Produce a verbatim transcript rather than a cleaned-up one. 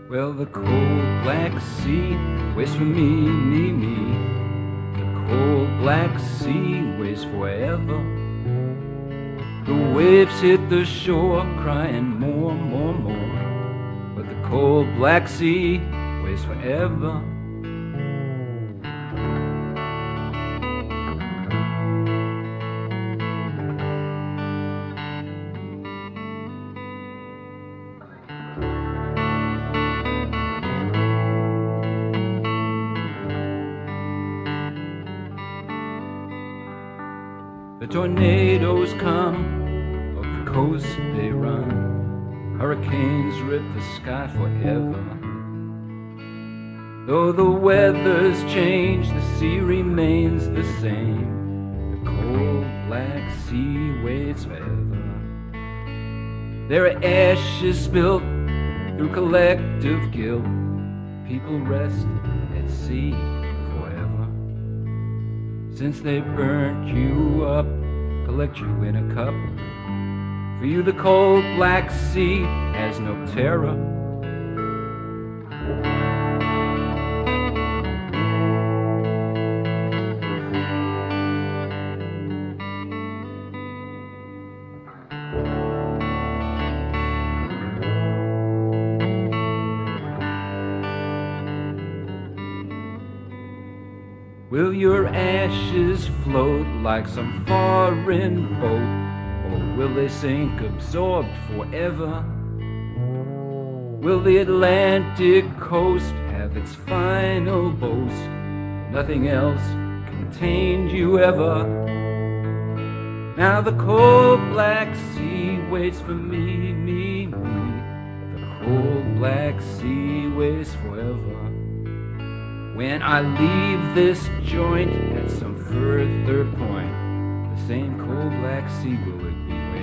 Well, the cold black sea waits for me, me, me. The cold black sea waits forever. The waves hit the shore, crying more, more, more. But the cold black sea waits forever. The tornadoes come, up the coast they run. Hurricanes rip the sky forever. Though the weather's changed, the sea remains the same. The cold black sea waits forever. There are ashes spilt through collective guilt. People rest at sea forever. Since they burnt you up, collect you in a cup. For you the cold black sea has no terror. Will your ashes float like some foreign boat, or will they sink absorbed forever? Will the Atlantic coast have its final boast? Nothing else contained you ever. Now the cold black sea waits for me, me, me. The cold black sea waits forever. When I leave this joint at some further point, the same cold black sea will it be